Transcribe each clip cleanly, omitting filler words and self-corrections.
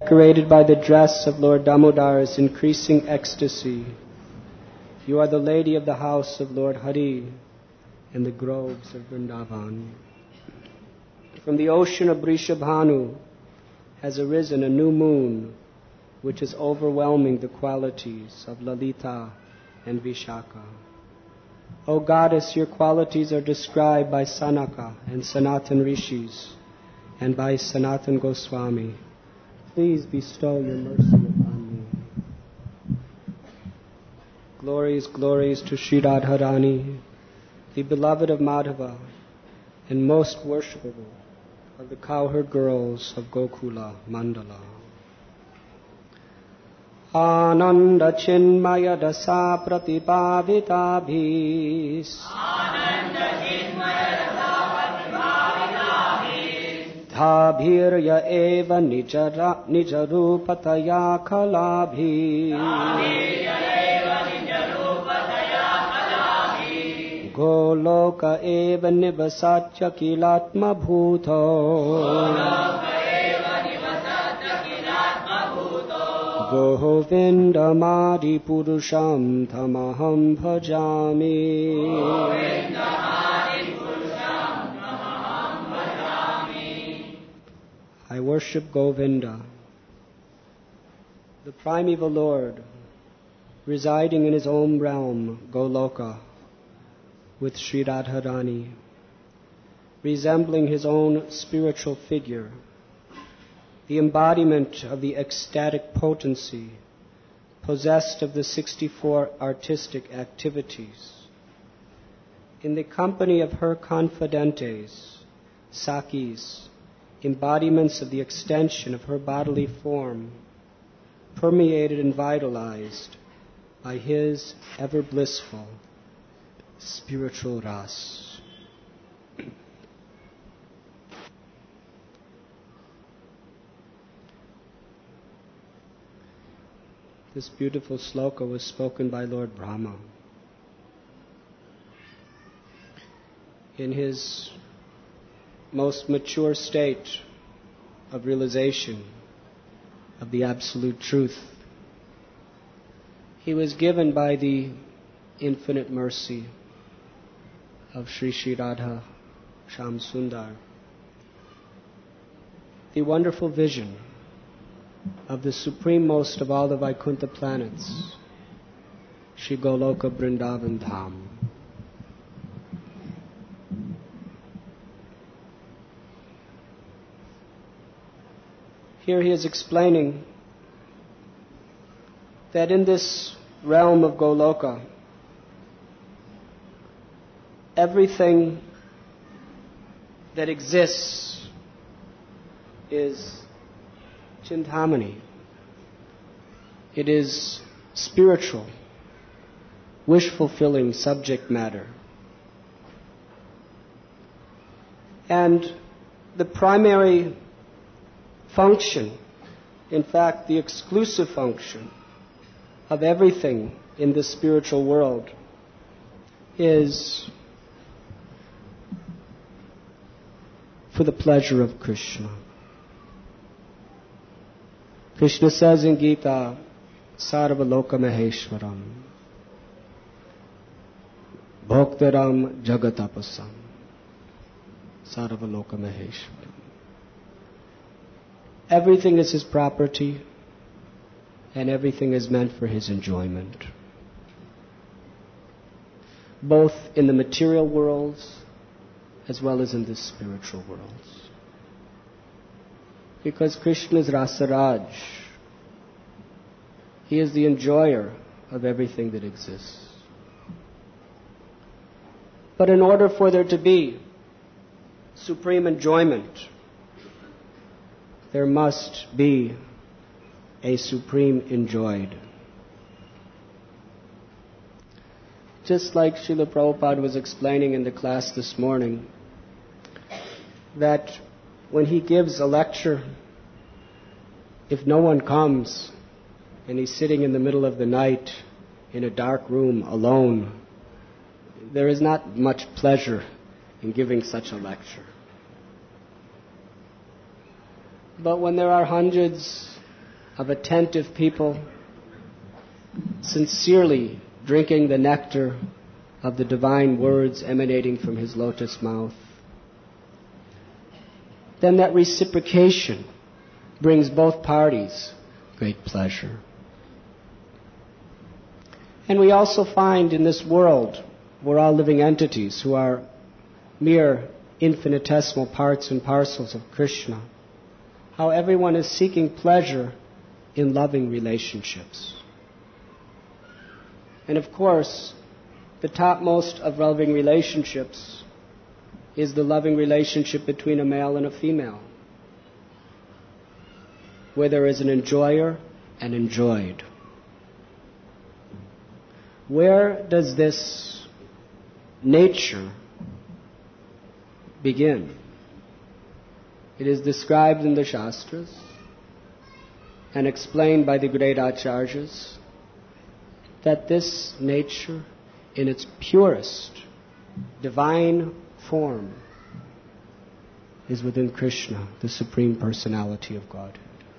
Decorated by the dress of Lord Damodar's increasing ecstasy, you are the lady of the house of Lord Hari in the groves of Vrindavan. From the ocean of Vrishabhanu has arisen a new moon, which is overwhelming the qualities of Lalita and Vishaka. O Goddess, your qualities are described by Sanaka and Sanatan Rishis and by Sanatan Goswami. Please bestow your mercy upon me. Glories, glories to Sri Radharani, the beloved of Madhava and most worshipable of the cowherd girls of Gokula Mandala. Ananda Chinmaya Dasa Pratipavitabhis Dhabhirya eva nijarupataya kalabhi Goloka eva nivasatya kilatma bhuto Govinda Madi Purusham Tamaham Bhajami. I worship Govinda, the primeval Lord, residing in his own realm, Goloka, with Sri Radharani, resembling his own spiritual figure, the embodiment of the ecstatic potency, possessed of the 64 artistic activities. In the company of her confidentes, Sakis, embodiments of the extension of her bodily form, permeated and vitalized by his ever blissful spiritual ras. This beautiful sloka was spoken by Lord Brahma in his most mature state of realization of the absolute truth. He was given by the infinite mercy of Sri Sri Radha Shyam Sundar the wonderful vision of the suprememost of all the Vaikuntha planets, Shri Goloka Vrindavan Dham. Here he is explaining that in this realm of Goloka, everything that exists is Chintamani. It is spiritual, wish-fulfilling subject matter. And the primary function, in fact, the exclusive function of everything in this spiritual world is for the pleasure of Krishna. Krishna says in Gita, Sarvaloka Maheshwaram, Bhoktaram Jagatapasam, Sarvaloka Maheshwaram. Everything is his property, and everything is meant for his enjoyment, both in the material worlds as well as in the spiritual worlds. Because Krishna is Rasaraj. He is the enjoyer of everything that exists. But in order for there to be supreme enjoyment, there must be a supreme enjoyed. Just like Srila Prabhupada was explaining in the class this morning, that when he gives a lecture, if no one comes and he's sitting in the middle of the night in a dark room alone, there is not much pleasure in giving such a lecture. But when there are hundreds of attentive people sincerely drinking the nectar of the divine words emanating from his lotus mouth, then that reciprocation brings both parties great pleasure. And we also find in this world, we're all living entities who are mere infinitesimal parts and parcels of Krishna, how everyone is seeking pleasure in loving relationships. And of course, the topmost of loving relationships is the loving relationship between a male and a female, where there is an enjoyer and enjoyed. Where does this nature begin? It is described in the Shastras and explained by the great Acharyas that this nature, in its purest, divine form, is within Krishna, the Supreme Personality of Godhead.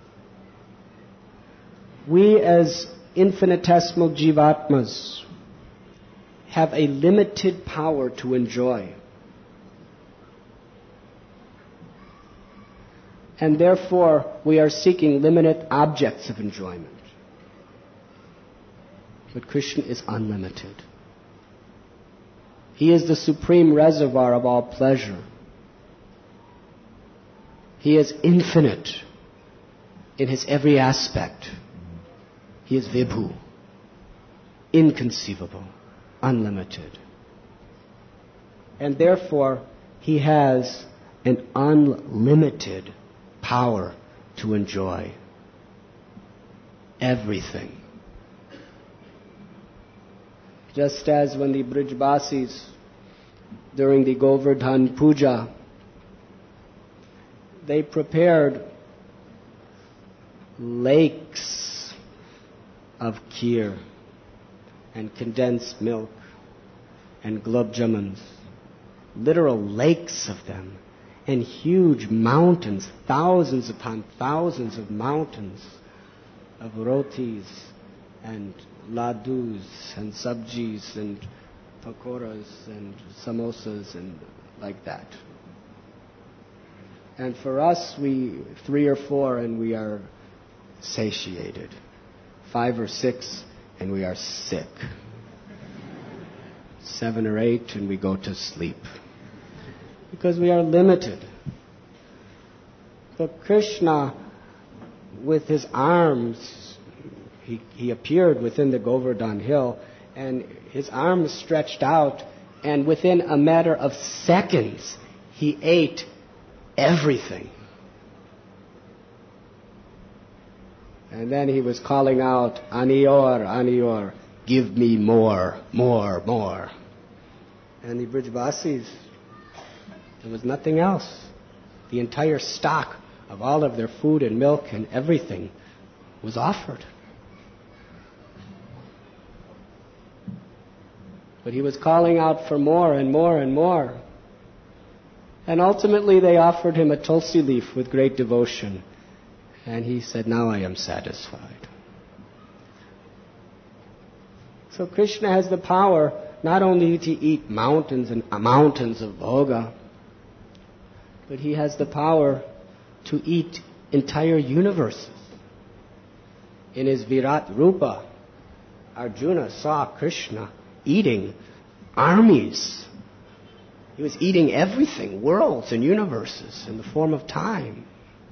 We as infinitesimal jivatmas have a limited power to enjoy. And therefore, we are seeking limited objects of enjoyment. But Krishna is unlimited. He is the supreme reservoir of all pleasure. He is infinite in his every aspect. He is Vibhu, inconceivable, unlimited. And therefore, he has an unlimited power to enjoy everything. Just as when the Brijbasis, during the Govardhan Puja, they prepared lakes of kheer and condensed milk and gulab jamuns, literal lakes of them, and huge mountains, thousands upon thousands of mountains of rotis and ladus and sabjis and pakoras and samosas and like that. And for us, we 3 or 4 and we are satiated. 5 or 6 and we are sick. 7 or 8 and we go to sleep. Because we are limited. But Krishna, with his arms, he appeared within the Govardhan hill, and his arms stretched out, and within a matter of seconds, he ate everything. And then he was calling out, Aniyor, Aniyor, give me more, more, more. And the Brijbasis, there was nothing else. The entire stock of all of their food and milk and everything was offered. But he was calling out for more and more and more. And ultimately they offered him a tulsi leaf with great devotion. And he said, now I am satisfied. So Krishna has the power not only to eat mountains and mountains of bhoga, but he has the power to eat entire universes. In his Virat Rupa, Arjuna saw Krishna eating armies. He was eating everything, worlds and universes in the form of time.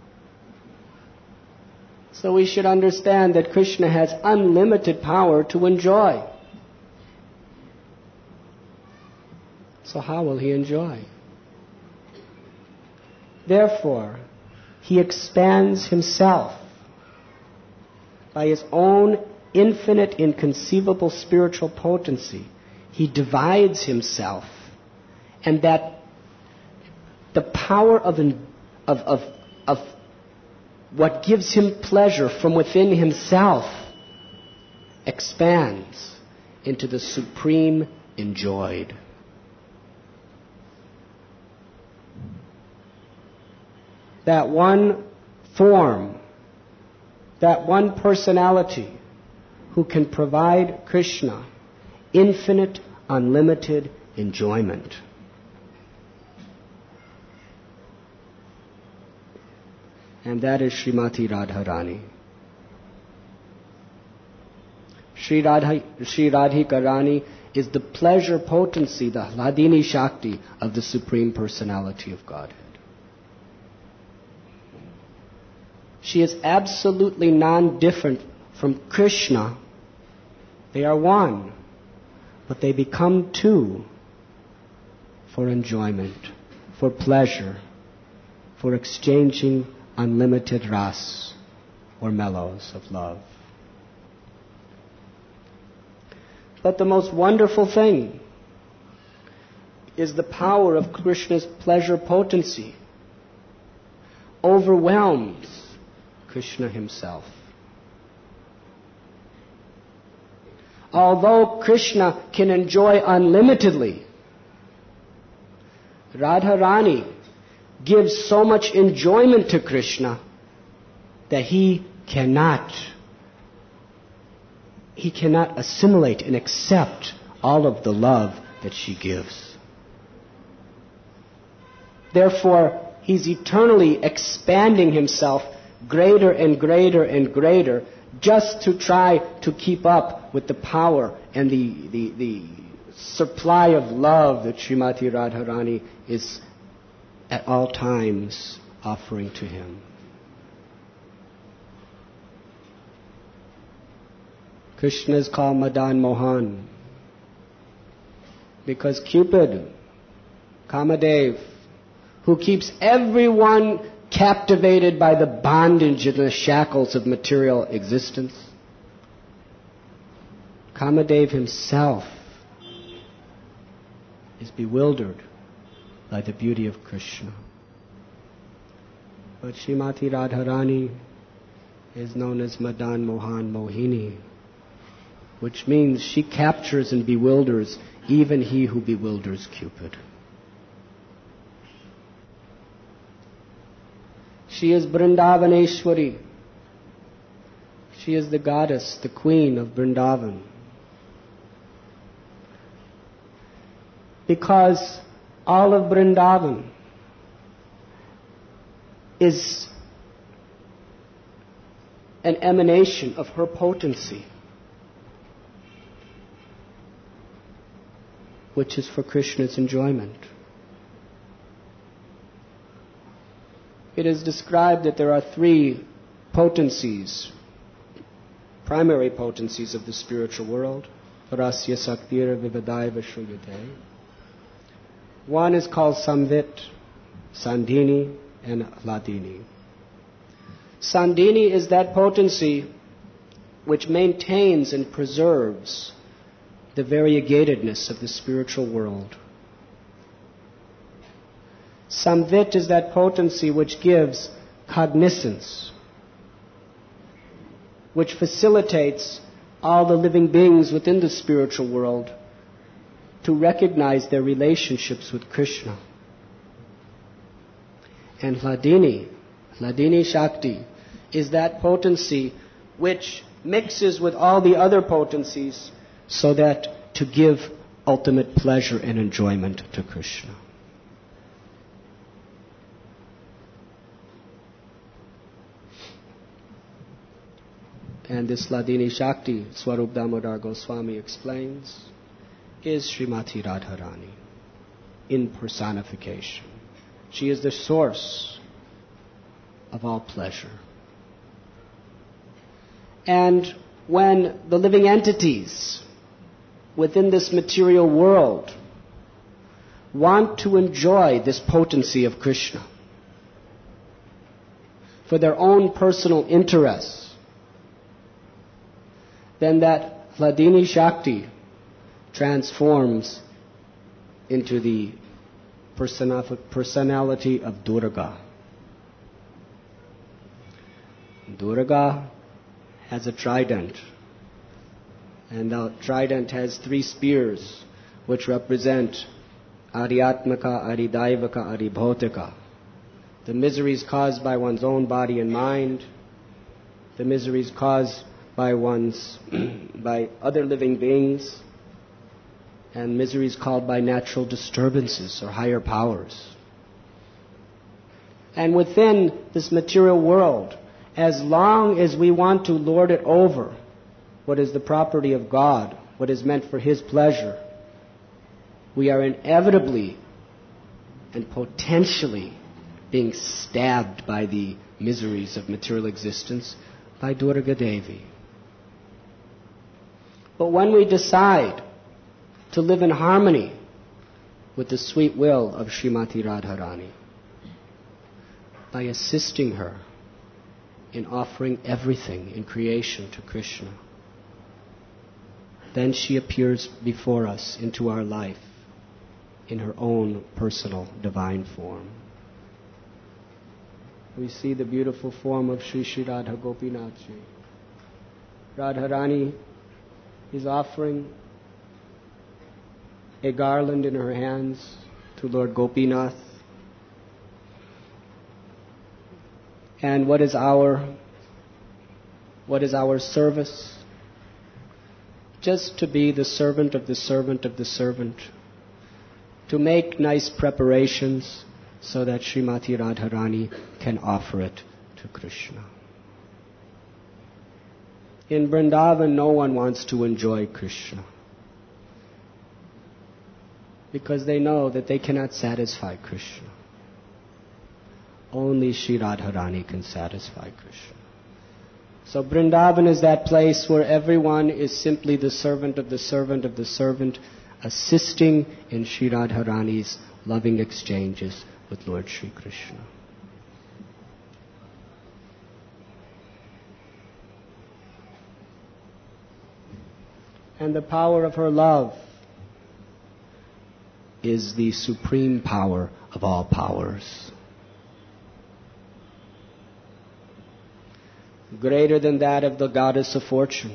So we should understand that Krishna has unlimited power to enjoy. So how will he enjoy? Therefore, he expands himself by his own infinite, inconceivable spiritual potency. He divides himself, and that the power of what gives him pleasure from within himself expands into the supreme enjoyed. That one form that one personality who can provide Krishna infinite, unlimited enjoyment. And that is Srimati Radharani. Sri Radhika Rani is the pleasure potency, the Hladini Shakti of the Supreme Personality of Godhead. She is absolutely non-different from Krishna. They are one, but they become two for enjoyment, for pleasure, for exchanging unlimited ras or mellows of love. But the most wonderful thing is the power of Krishna's pleasure potency overwhelms Krishna himself. Although Krishna can enjoy unlimitedly, Radharani gives so much enjoyment to Krishna that he cannot assimilate and accept all of the love that she gives. Therefore, he's eternally expanding himself greater and greater and greater just to try to keep up with the power and the supply of love that Srimati Radharani is at all times offering to him. Krishna is called Madan Mohan because Cupid, Kamadev, who keeps everyone captivated by the bondage and the shackles of material existence, Kamadev himself is bewildered by the beauty of Krishna. But Srimati Radharani is known as Madan Mohan Mohini, which means she captures and bewilders even he who bewilders Cupid. She is Vrindavaneshwari. She is the goddess, the queen of Vrindavan. Because all of Vrindavan is an emanation of her potency, which is for Krishna's enjoyment. It is described that there are three potencies, primary potencies of the spiritual world. Parasya Saktira Vivadaiva Shruyate. One is called Samvit, Sandhini, and Hladini. Sandhini is that potency which maintains and preserves the variegatedness of the spiritual world. Samvit is that potency which gives cognizance, which facilitates all the living beings within the spiritual world to recognize their relationships with Krishna. And Hladini Shakti, is that potency which mixes with all the other potencies so that to give ultimate pleasure and enjoyment to Krishna. And this Hladini Shakti, Swarup Damodar Goswami explains, is Srimati Radharani in personification. She is the source of all pleasure. And when the living entities within this material world want to enjoy this potency of Krishna for their own personal interests, then that Hladini Shakti transforms into the personality of Durga. Durga has a trident, and the trident has three spears which represent Aryatmaka, Aridaivaka, Aribhotika. The miseries caused by one's own body and mind, the miseries caused by by other living beings, and miseries caused by natural disturbances or higher powers. And within this material world, as long as we want to lord it over what is the property of God, what is meant for His pleasure, we are inevitably and potentially being stabbed by the miseries of material existence by Durga Devi. But when we decide to live in harmony with the sweet will of Srimati Radharani, by assisting her in offering everything in creation to Krishna, then she appears before us into our life in her own personal divine form. We see the beautiful form of Sri Sri Radha Gopinathji. Radharani is offering a garland in her hands to Lord Gopinath. And what is our service? Just to be the servant of the servant of the servant, to make nice preparations so that Srimati Radharani can offer it to Krishna. In Vrindavan, no one wants to enjoy Krishna, because they know that they cannot satisfy Krishna. Only Sri Radharani can satisfy Krishna. So Vrindavan is that place where everyone is simply the servant of the servant of the servant, assisting in Sri Radharani's loving exchanges with Lord Sri Krishna. And the power of her love is the supreme power of all powers. Greater than that of the goddess of fortune.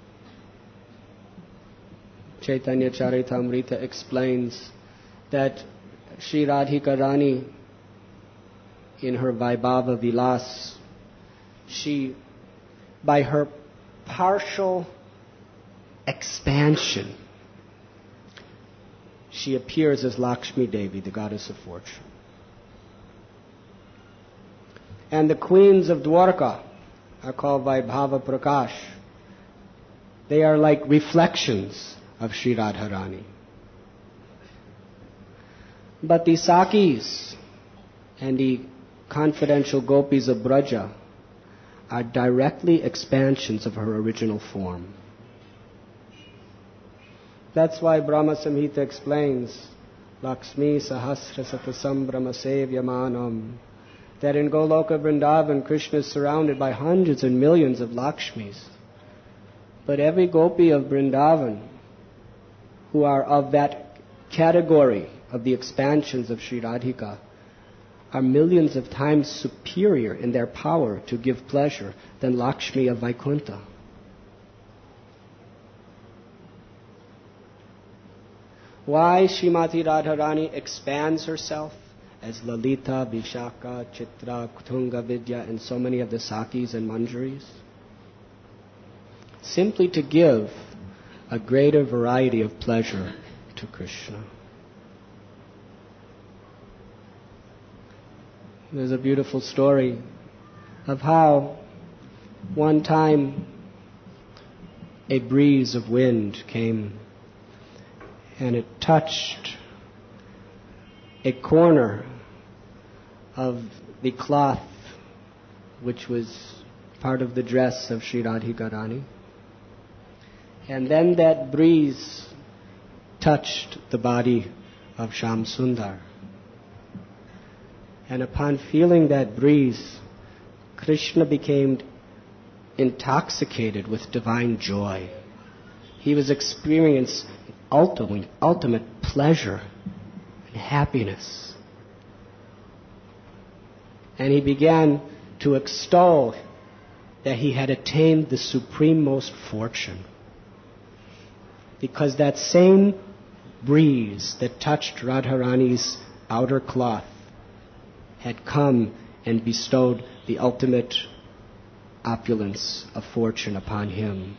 Chaitanya Charitamrita explains that Sri Radhika Rani, in her Vaibhava Vilas, she, by her partial expansion, she appears as Lakshmi Devi, the goddess of fortune. And the queens of Dwarka are called Vaibhava Prakash. They are like reflections of Sri Radharani. But the Sakis and the confidential gopis of Braja are directly expansions of her original form. That's why Brahma Samhita explains Lakshmi Sahasra Satasambrama Sevyamanam, that in Goloka Vrindavan, Krishna is surrounded by hundreds and millions of Lakshmis. But every gopi of Vrindavan who are of that category of the expansions of Sri Radhika are millions of times superior in their power to give pleasure than Lakshmi of Vaikuntha. Why Srimati Radharani expands herself as Lalita, Vishaka, Chitra, Kutunga Vidya, and so many of the Sakis and Manjaris? Simply to give a greater variety of pleasure to Krishna. There's a beautiful story of how one time a breeze of wind came and it touched a corner of the cloth which was part of the dress of Sri Radhika Rani. And then that breeze touched the body of Shyam Sundar. And upon feeling that breeze, Krishna became intoxicated with divine joy. He was experiencing ultimate pleasure and happiness. And he began to extol that he had attained the suprememost fortune. Because that same breeze that touched Radharani's outer cloth had come and bestowed the ultimate opulence of fortune upon him.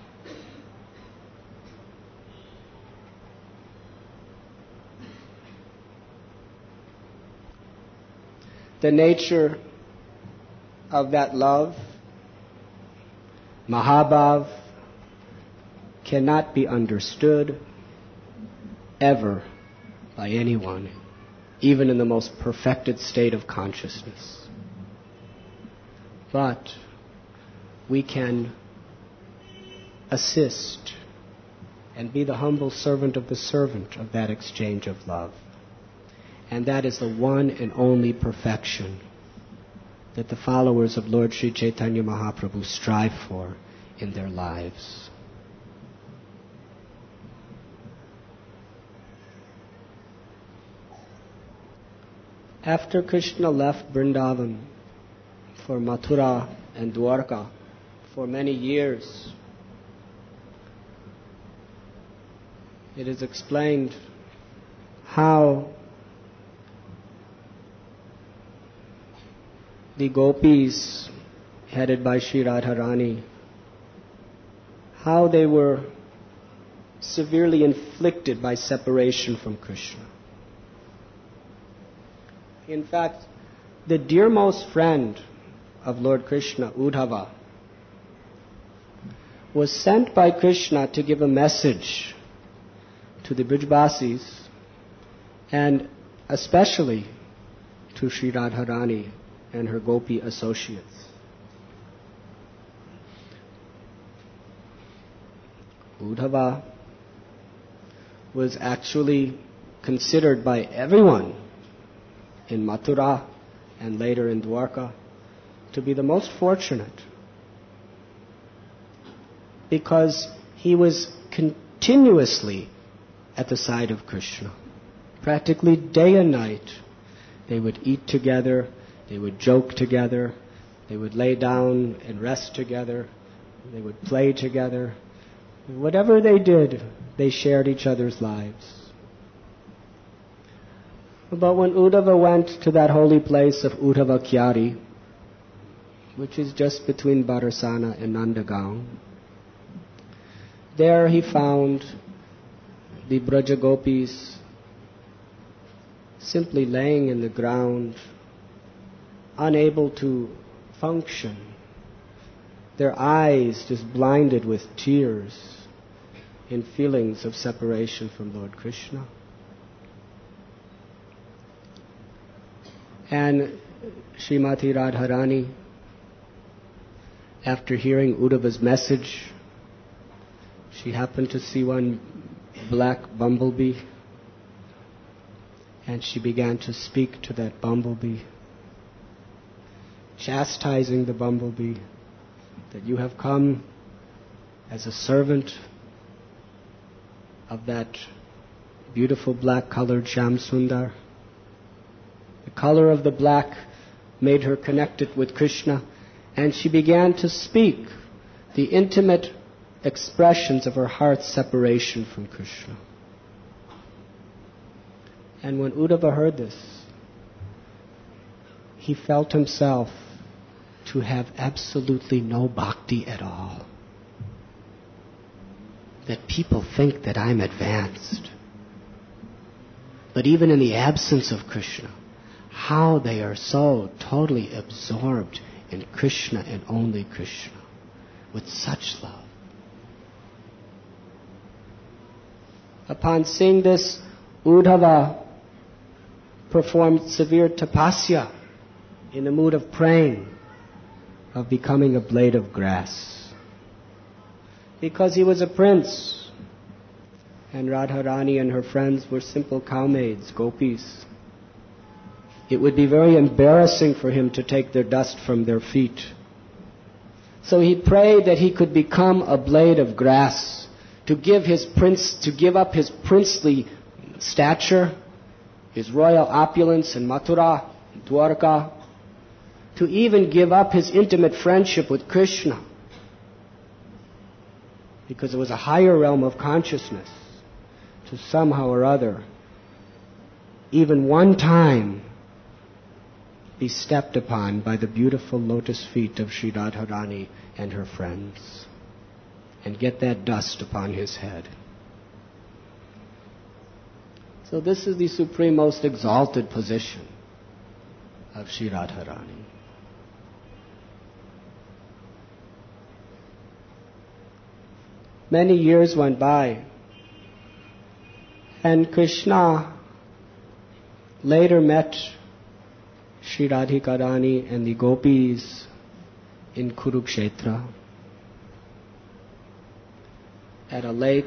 The nature of that love, Mahabhav, cannot be understood ever by anyone, even in the most perfected state of consciousness. But we can assist and be the humble servant of the servant of that exchange of love. And that is the one and only perfection that the followers of Lord Sri Chaitanya Mahaprabhu strive for in their lives. After Krishna left Vrindavan for Mathura and Dwarka for many years, it is explained how the gopis, headed by Sri Radharani, how they were severely inflicted by separation from Krishna. In fact, the dearmost friend of Lord Krishna, Uddhava, was sent by Krishna to give a message to the Brijbasis and especially to Sri Radharani and her gopi associates. Uddhava was actually considered by everyone in Mathura and later in Dwarka to be the most fortunate, because he was continuously at the side of Krishna. Practically day and night, they would eat together, they would joke together, they would lay down and rest together, they would play together. Whatever they did, they shared each other's lives. But when Uddhava went to that holy place of Uddhava Kyari, which is just between Bharsana and Nandagaon, there he found the Braja Gopis simply laying in the ground, unable to function, their eyes just blinded with tears in feelings of separation from Lord Krishna. And Srimati Radharani, after hearing Uddhava's message, she happened to see one black bumblebee, and she began to speak to that bumblebee, chastising the bumblebee that you have come as a servant of that beautiful black-colored Shyam Sundar. The color of the black made her connected with Krishna, and she began to speak the intimate expressions of her heart's separation from Krishna. And when Uddhava heard this, he felt himself to have absolutely no bhakti at all. That people think that I'm advanced. But even in the absence of Krishna, how they are so totally absorbed in Krishna and only Krishna, with such love. Upon seeing this, Uddhava performed severe tapasya in the mood of praying, of becoming a blade of grass. Because he was a prince, and Radharani and her friends were simple cowmaids, gopis. It would be very embarrassing for him to take their dust from their feet. So he prayed that he could become a blade of grass, to give up his princely stature, his royal opulence in Mathura, Dwarka, to even give up his intimate friendship with Krishna, because it was a higher realm of consciousness, to somehow or other, even one time, be stepped upon by the beautiful lotus feet of Sri Radharani and her friends, and get that dust upon his head. So this is the supreme, most exalted position of Sri Radharani. Many years went by, and Krishna later met Sri Radhika Rani and the gopis in Kurukshetra at a lake,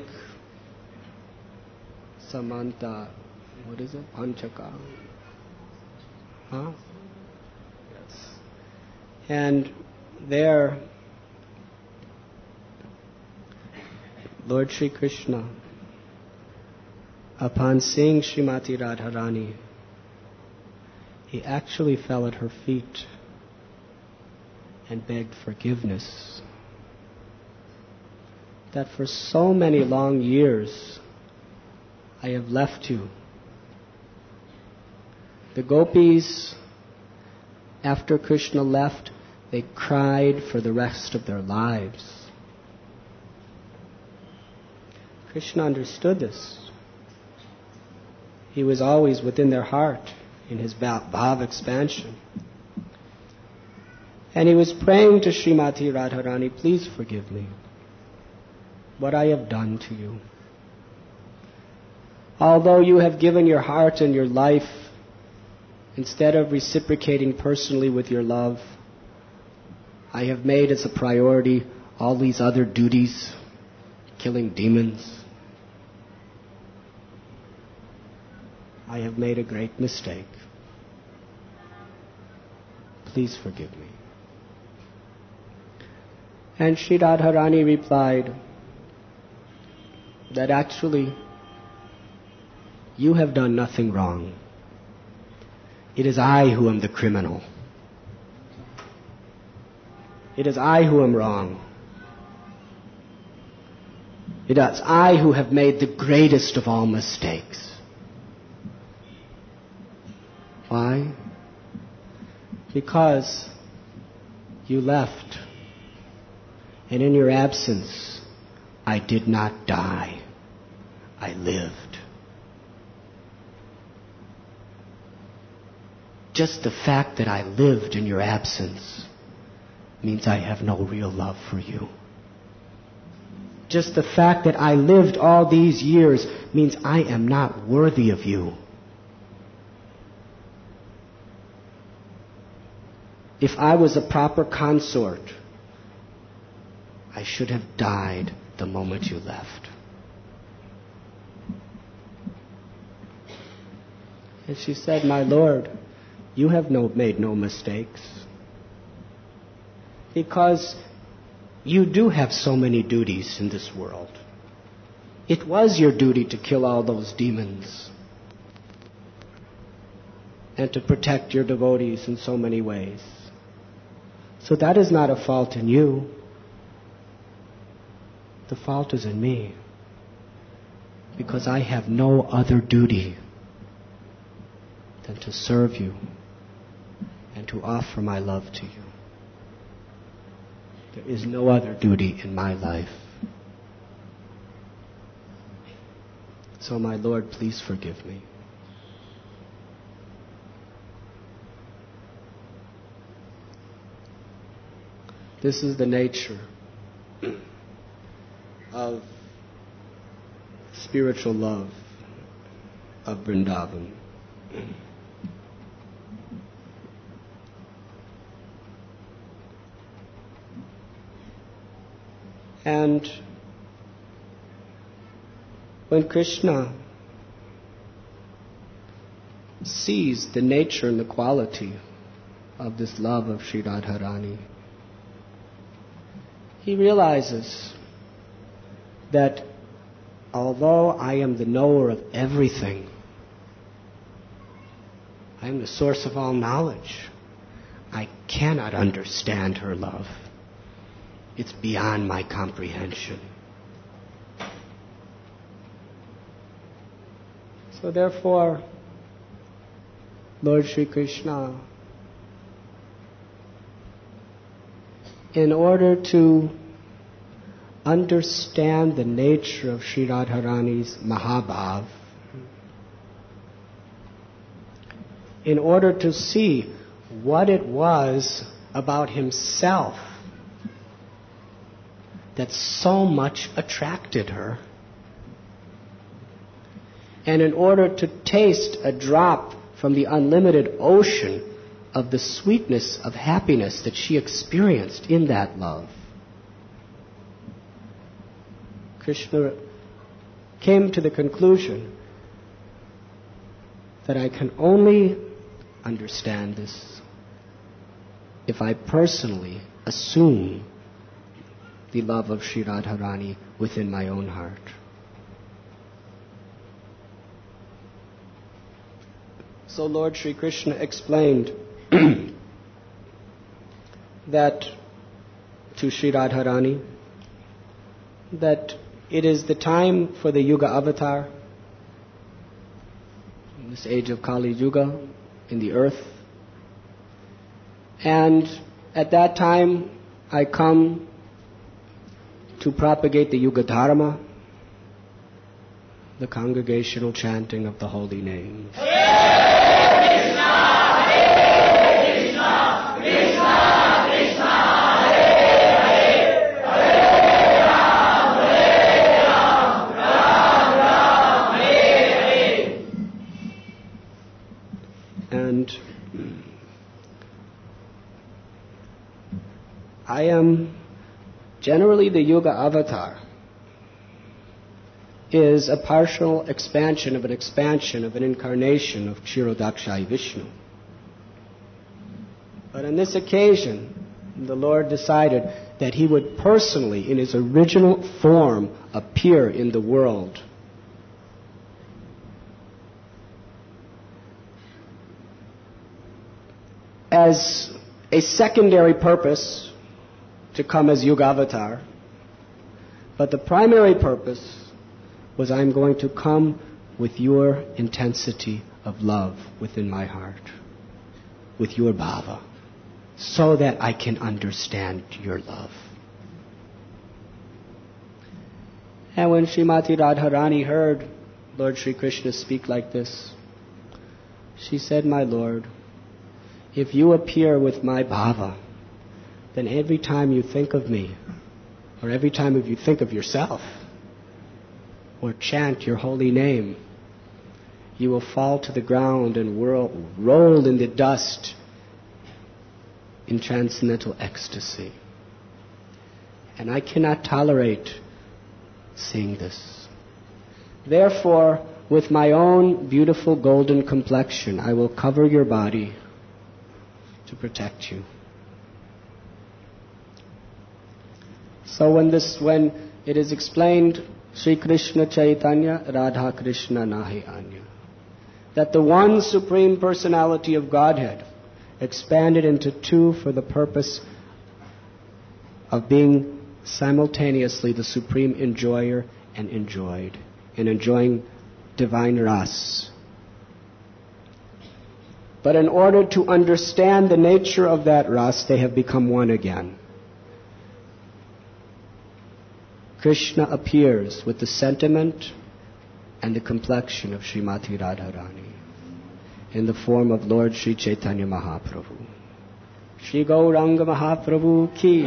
Samanta, what is it? Panchaka. Huh? Yes. And there, Lord Shri Krishna, upon seeing Srimati Radharani, he actually fell at her feet and begged forgiveness that for so many long years I have left you. The gopis, after Krishna left, they cried for the rest of their lives. Krishna understood this. He was always within their heart in his bhav expansion. And he was praying to Srimati Radharani, please forgive me what I have done to you. Although you have given your heart and your life, instead of reciprocating personally with your love, I have made as a priority all these other duties, killing demons. I have made a great mistake. Please forgive me. And Sri Radharani replied that actually you have done nothing wrong. It is I who am the criminal. It is I who am wrong. It is I who have made the greatest of all mistakes. Why? Because you left, and in your absence, I did not die. I lived. Just the fact that I lived in your absence means I have no real love for you. Just the fact that I lived all these years means I am not worthy of you. If I was a proper consort, I should have died the moment you left. And she said, my Lord, you have made no mistakes. Because you do have so many duties in this world. It was your duty to kill all those demons and to protect your devotees in so many ways. So that is not a fault in you. The fault is in me. Because I have no other duty than to serve you and to offer my love to you. There is no other duty in my life. So my Lord, please forgive me. This is the nature of spiritual love of Vrindavan. And when Krishna sees the nature and the quality of this love of Sri Radharani, he realizes that although I am the knower of everything, I am the source of all knowledge, I cannot understand her love. It's beyond my comprehension. So therefore, Lord Shri Krishna in order to understand the nature of Sri Radharani's Mahabhav, in order to see what it was about himself that so much attracted her, and in order to taste a drop from the unlimited ocean of the sweetness of happiness that she experienced in that love, Krishna came to the conclusion that I can only understand this if I personally assume the love of Sri Radharani within my own heart. So Lord Sri Krishna explained that to Sri Radharani, that it is the time for the Yuga Avatar, in this age of Kali Yuga, in the earth. And at that time, I come to propagate the Yuga Dharma, the congregational chanting of the holy names. And I am generally the Yuga Avatar is a partial expansion of an incarnation of Kshirodakshai Vishnu. But on this occasion, the Lord decided that He would personally, in His original form, appear in the world. As a secondary purpose to come as Yuga Avatar, but the primary purpose was I'm going to come with your intensity of love within my heart, with your bhava, so that I can understand your love. And when Srimati Radharani heard Lord Sri Krishna speak like this, she said, "My Lord, if you appear with my bhava, then every time you think of me, or every time you think of yourself, or chant your holy name, you will fall to the ground and roll in the dust in transcendental ecstasy. And I cannot tolerate seeing this. Therefore, with my own beautiful golden complexion, I will cover your body to protect you." So when it is explained, Sri Krishna Chaitanya, Radha Krishna Nahi Anya, that the one Supreme Personality of Godhead expanded into two for the purpose of being simultaneously the supreme enjoyer and enjoyed, and enjoying divine ras. But in order to understand the nature of that ras, they have become one again. Krishna appears with the sentiment and the complexion of Srimati Radharani in the form of Lord Sri Chaitanya Mahaprabhu. Shri Gauranga Mahaprabhu ki.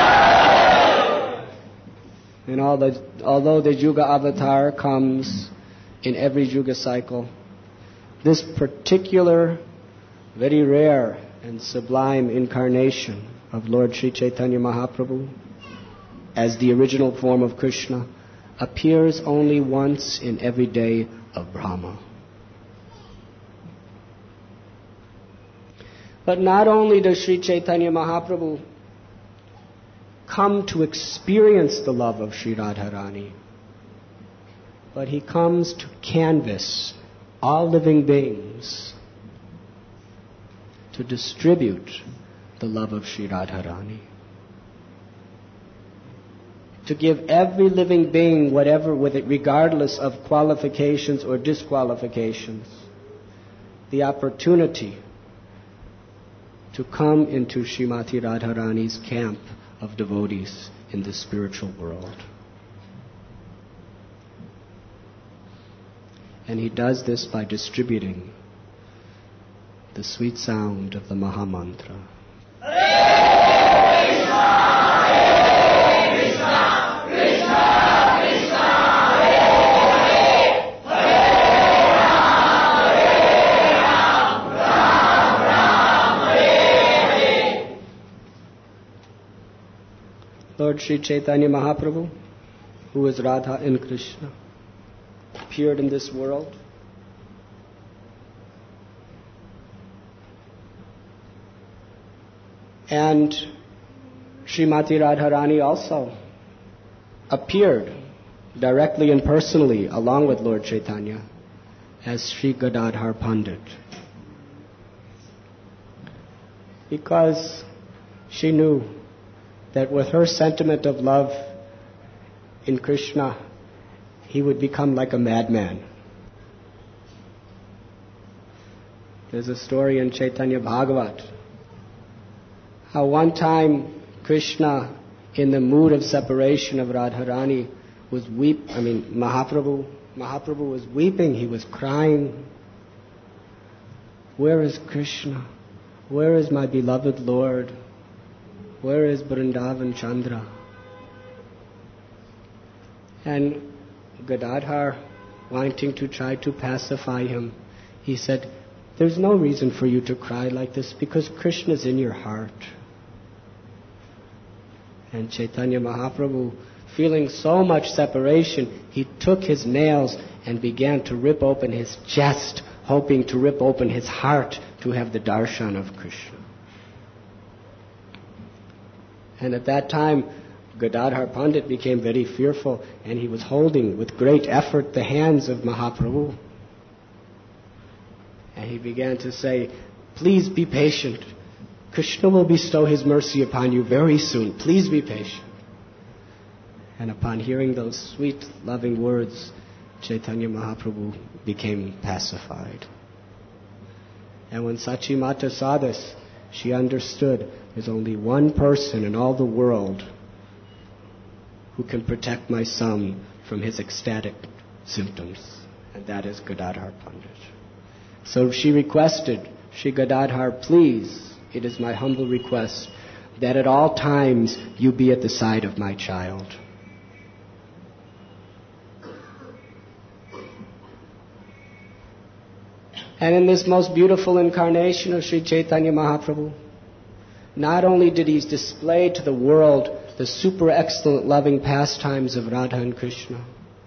And although the Yuga Avatar comes in every Yuga cycle, this particular, very rare and sublime incarnation of Lord Sri Chaitanya Mahaprabhu as the original form of Krishna appears only once in every day of Brahma. But not only does Sri Chaitanya Mahaprabhu come to experience the love of Sri Radharani, but he comes to canvass all living beings to distribute the love of Sri Radharani. To give every living being, regardless of qualifications or disqualifications, the opportunity to come into Srimati Radharani's camp of devotees in the spiritual world. And he does this by distributing the sweet sound of the Mahamantra. Lord Sri Chaitanya Mahaprabhu, who is Radha and Krishna, appeared in this world. And Srimati Radharani also appeared directly and personally along with Lord Chaitanya as Sri Gadadhar Pandit. Because she knew that with her sentiment of love in Krishna, he would become like a madman. There's a story in Chaitanya Bhagavat how one time Krishna, in the mood of separation of Radharani, Mahaprabhu was weeping, he was crying. Where is Krishna? Where is my beloved Lord? Where is Vrindavan Chandra? And Gadadhar, wanting to try to pacify him, he said, there's no reason for you to cry like this because Krishna is in your heart. And Chaitanya Mahaprabhu, feeling so much separation, he took his nails and began to rip open his chest, hoping to rip open his heart to have the darshan of Krishna. And at that time, Gadadhar Pandit became very fearful, and he was holding with great effort the hands of Mahaprabhu. And he began to say, please be patient. Krishna will bestow his mercy upon you very soon. Please be patient. And upon hearing those sweet, loving words, Chaitanya Mahaprabhu became pacified. And when Sachi Mata saw this, she understood there's only one person in all the world who can protect my son from his ecstatic symptoms, and that is Gadadhar Pandit. So she requested, Shri Gadadhar, please, it is my humble request that at all times you be at the side of my child. And in this most beautiful incarnation of Sri Chaitanya Mahaprabhu, not only did he display to the world the super excellent loving pastimes of Radha and Krishna,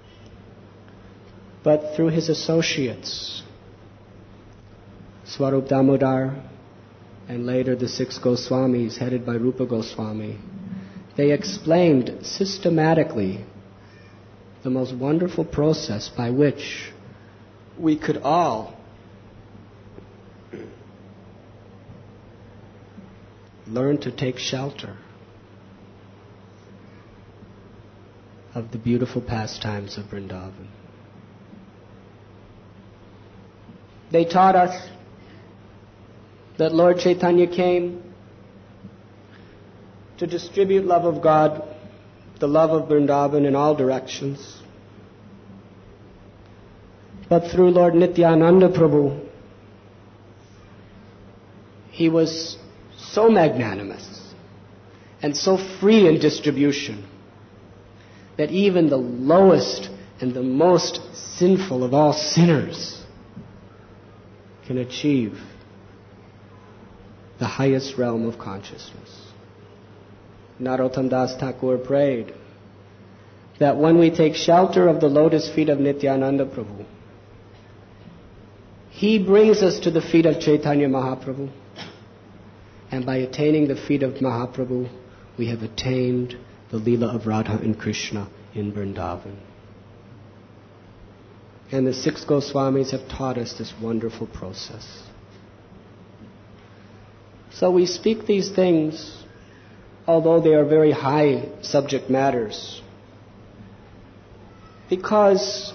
but through his associates, Swarup Damodar, and later the 6 Goswamis headed by Rupa Goswami, they explained systematically the most wonderful process by which we could all learn to take shelter of the beautiful pastimes of Vrindavan. They taught us that Lord Chaitanya came to distribute love of God, the love of Vrindavan in all directions. But through Lord Nityananda Prabhu, he was so magnanimous and so free in distribution that even the lowest and the most sinful of all sinners can achieve the highest realm of consciousness. Narottam Das Thakur prayed that when we take shelter of the lotus feet of Nityananda Prabhu, he brings us to the feet of Chaitanya Mahaprabhu. And by attaining the feet of Mahaprabhu, we have attained the Leela of Radha and Krishna in Vrindavan. And the 6 Goswamis have taught us this wonderful process. So we speak these things, although they are very high subject matters, because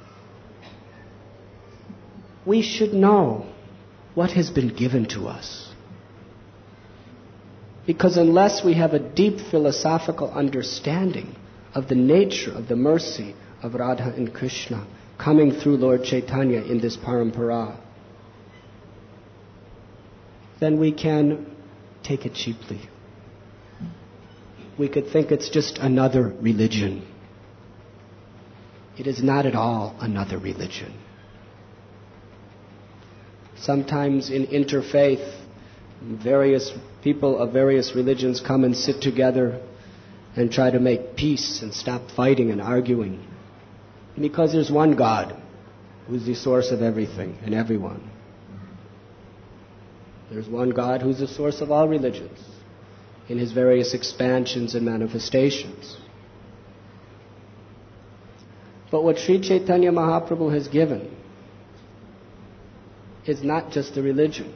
we should know what has been given to us. Because unless we have a deep philosophical understanding of the nature of the mercy of Radha and Krishna coming through Lord Chaitanya in this parampara, then we can take it cheaply. We could think it's just another religion. It is not at all another religion. Sometimes in interfaith, various people of various religions come and sit together and try to make peace and stop fighting and arguing. Because there's one God who's the source of everything and everyone. There's one God who's the source of all religions in his various expansions and manifestations. But what Sri Chaitanya Mahaprabhu has given is not just a religion.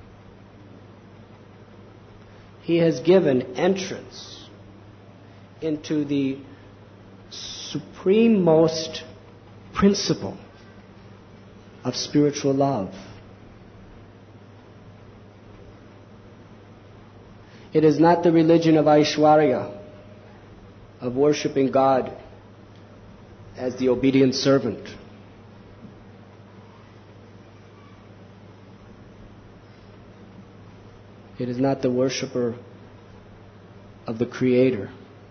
He has given entrance into the suprememost principle of spiritual love. It is not the religion of Aishwarya, of worshipping God as the obedient servant. It is not the worshipper of the Creator.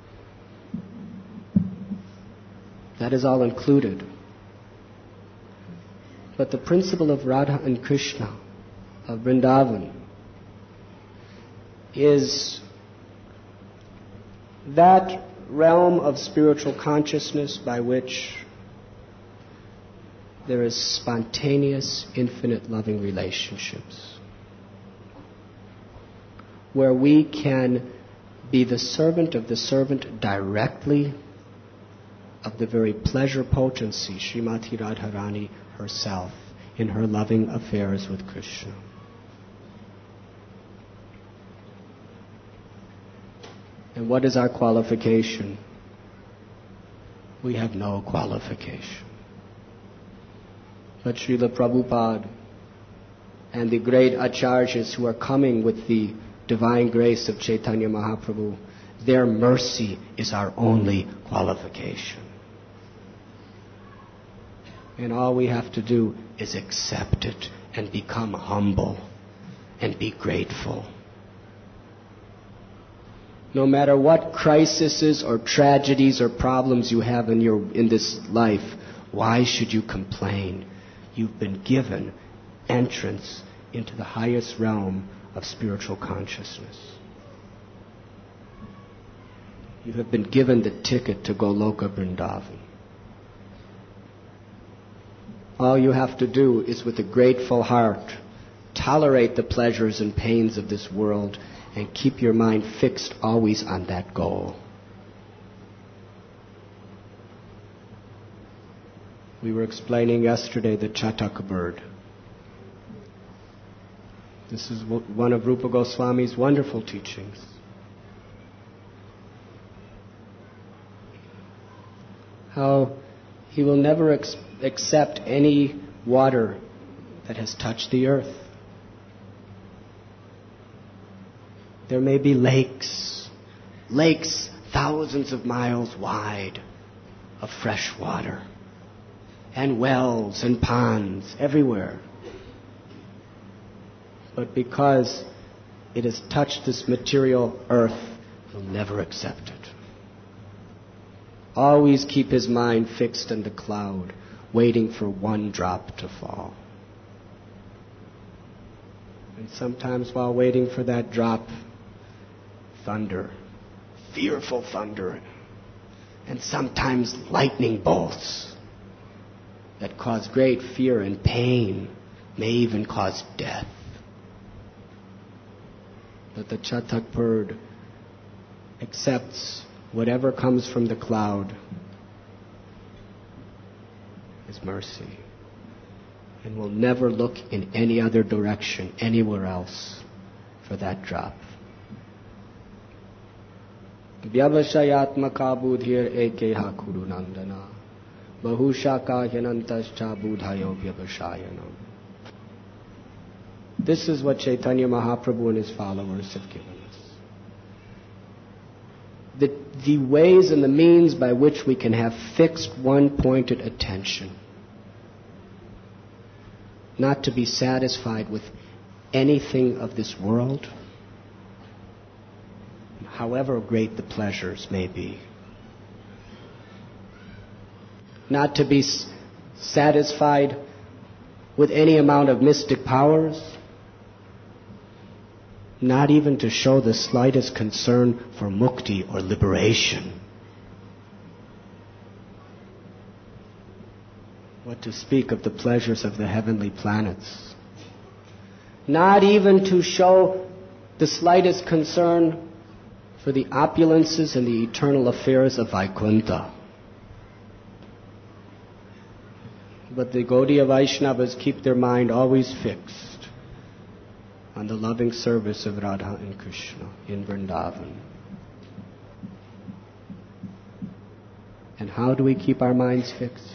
That is all included. But the principle of Radha and Krishna, of Vrindavan, is that realm of spiritual consciousness by which there is spontaneous, infinite loving relationships, where we can be the servant of the servant directly, of the very pleasure potency, Srimati Radharani herself, in her loving affairs with Krishna. And what is our qualification? We have no qualification. But Srila Prabhupada and the great acharyas who are coming with the divine grace of Chaitanya Mahaprabhu, their mercy is our only qualification. And all we have to do is accept it and become humble and be grateful. No matter what crises or tragedies or problems you have in this life, why should you complain? You've been given entrance into the highest realm of spiritual consciousness. You have been given the ticket to Goloka Vrindavan. All you have to do is, with a grateful heart, tolerate the pleasures and pains of this world and keep your mind fixed always on that goal. We were explaining yesterday the Chatak bird. This is one of Rupa Goswami's wonderful teachings. How he will never accept any water that has touched the earth. There may be lakes thousands of miles wide of fresh water, and wells and ponds everywhere. But because it has touched this material earth, he'll never accept it. Always keep his mind fixed on the cloud, waiting for one drop to fall. And sometimes while waiting for that drop, thunder, fearful thunder, and sometimes lightning bolts that cause great fear and pain, may even cause death. But the Chatak bird accepts whatever comes from the cloud as mercy, and will never look in any other direction, anywhere else, for that drop. Vyavashayatmaka budhir ekeha kuru nandana bahushaka hyanantascha budhayo vyavashayanam. This is what Chaitanya Mahaprabhu and his followers have given us. the ways and the means by which we can have fixed, one-pointed attention. Not to be satisfied with anything of this world, however great the pleasures may be. Not to be satisfied with any amount of mystic powers. Not even to show the slightest concern for mukti or liberation. What to speak of the pleasures of the heavenly planets. Not even to show the slightest concern for the opulences and the eternal affairs of Vaikuntha. But the Gaudiya Vaishnavas keep their mind always fixed on the loving service of Radha and Krishna in Vrindavan. And how do we keep our minds fixed?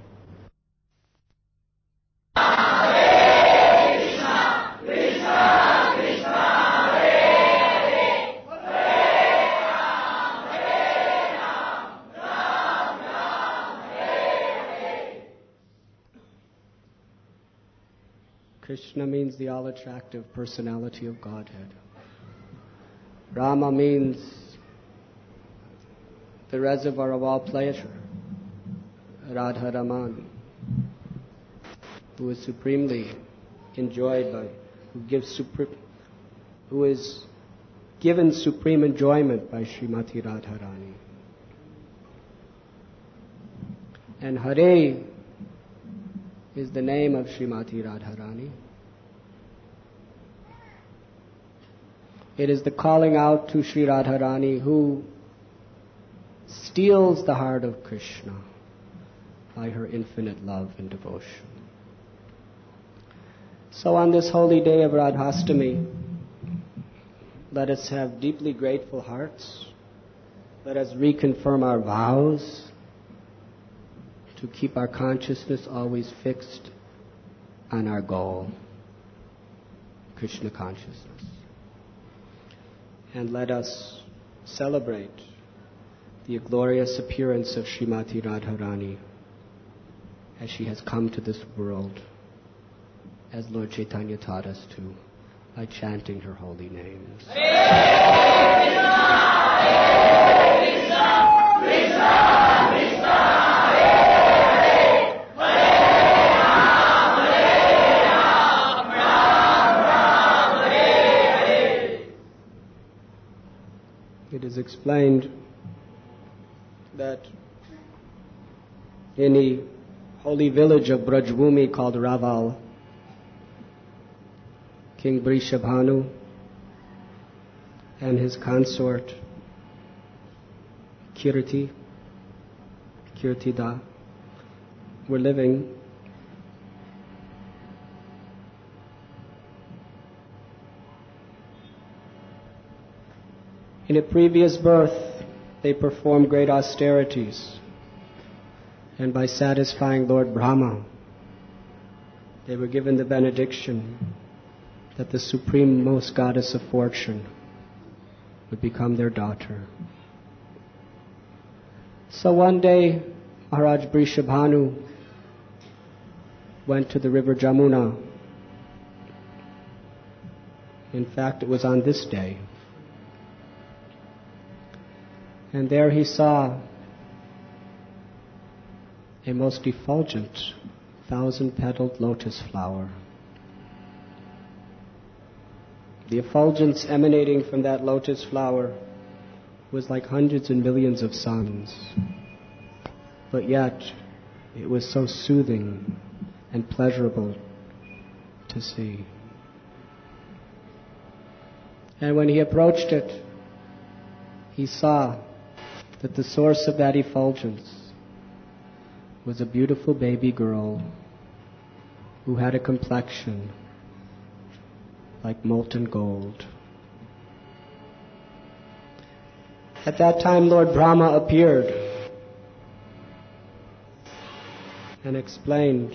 Krishna means the all-attractive personality of Godhead. Rama means the reservoir of all pleasure. Radha Raman, who is supremely enjoyed by, who is given supreme enjoyment by Srimati Radharani. And Hare is the name of Srimati Radharani. It is the calling out to Sri Radharani who steals the heart of Krishna by her infinite love and devotion. So on this holy day of Radhastami, let us have deeply grateful hearts. Let us reconfirm our vows to keep our consciousness always fixed on our goal, Krishna consciousness. And let us celebrate the glorious appearance of Srimati Radharani as she has come to this world, as Lord Chaitanya taught us to, by chanting her holy names. It is explained that in the holy village of Brajbhumi called Raval, King Vrishabhanu and his consort Kirtida were living. In a previous birth, they performed great austerities, and by satisfying Lord Brahma, they were given the benediction that the Supreme Most Goddess of Fortune would become their daughter. So one day, Maharaj Vrishabhanu went to the river Jamuna. In fact, it was on this day. And there he saw a most effulgent 1,000-petaled lotus flower. The effulgence emanating from that lotus flower was like hundreds and millions of suns. But yet, it was so soothing and pleasurable to see. And when he approached it, he saw that the source of that effulgence was a beautiful baby girl who had a complexion like molten gold. At that time, Lord Brahma appeared and explained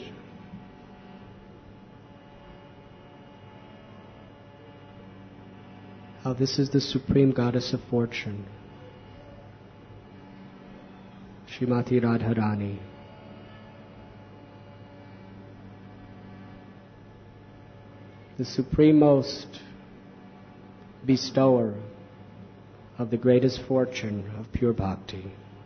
how this is the Supreme Goddess of Fortune. Srimati Radharani. The supremost bestower of the greatest fortune of pure bhakti.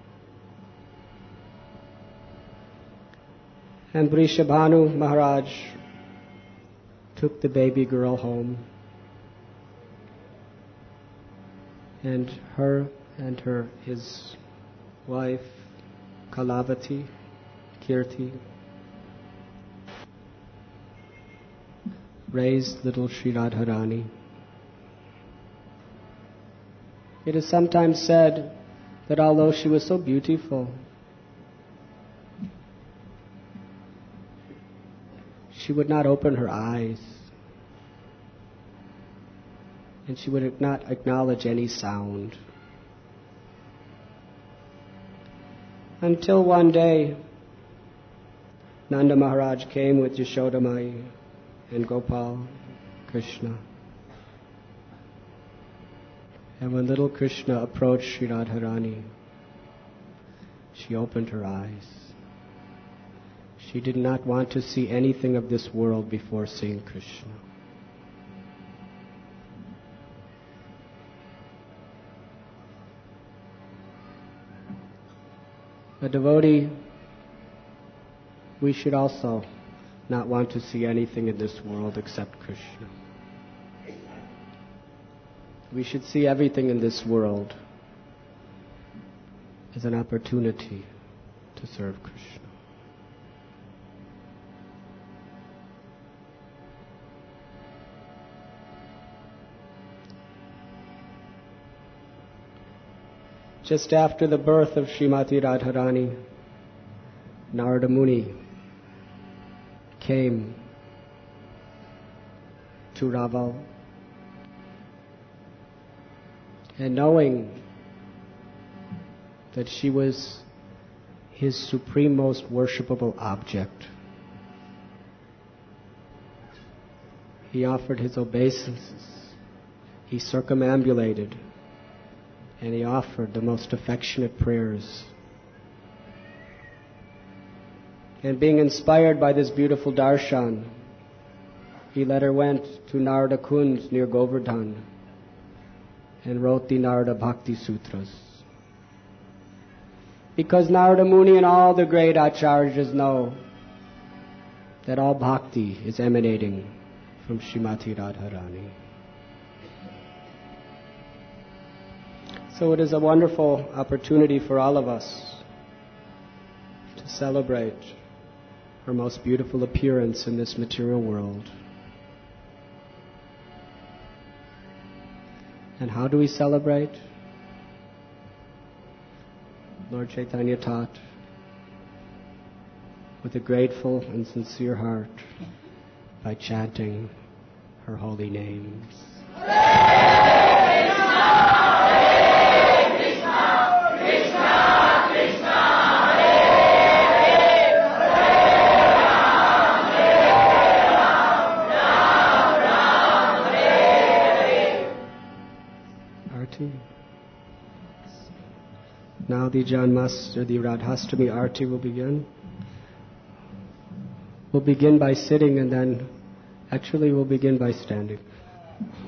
And Vrishabhanu Maharaj took the baby girl home, and his wife Kalavati, Kirti, raised little Sri Radharani. It is sometimes said that although she was so beautiful, she would not open her eyes, and she would not acknowledge any sound. Until one day, Nanda Maharaj came with Yashoda Mai and Gopal, Krishna. And when little Krishna approached Sri Radharani, she opened her eyes. She did not want to see anything of this world before seeing Krishna. A devotee, we should also not want to see anything in this world except Krishna. We should see everything in this world as an opportunity to serve Krishna. Just after the birth of Srimati Radharani, Narada Muni came to Raval, and knowing that she was his supreme most worshipable object, he offered his obeisances, he circumambulated, and he offered the most affectionate prayers. And being inspired by this beautiful darshan, he later went to Narada Kund near Govardhan and wrote the Narada Bhakti Sutras. Because Narada Muni and all the great acharyas know that all bhakti is emanating from Srimati Radharani. So it is a wonderful opportunity for all of us to celebrate her most beautiful appearance in this material world. And how do we celebrate? Lord Chaitanya taught, with a grateful and sincere heart, by chanting her holy names. Now the Janmas, or the Radhastami Arti will begin. We'll begin by sitting, and then actually we'll begin by standing.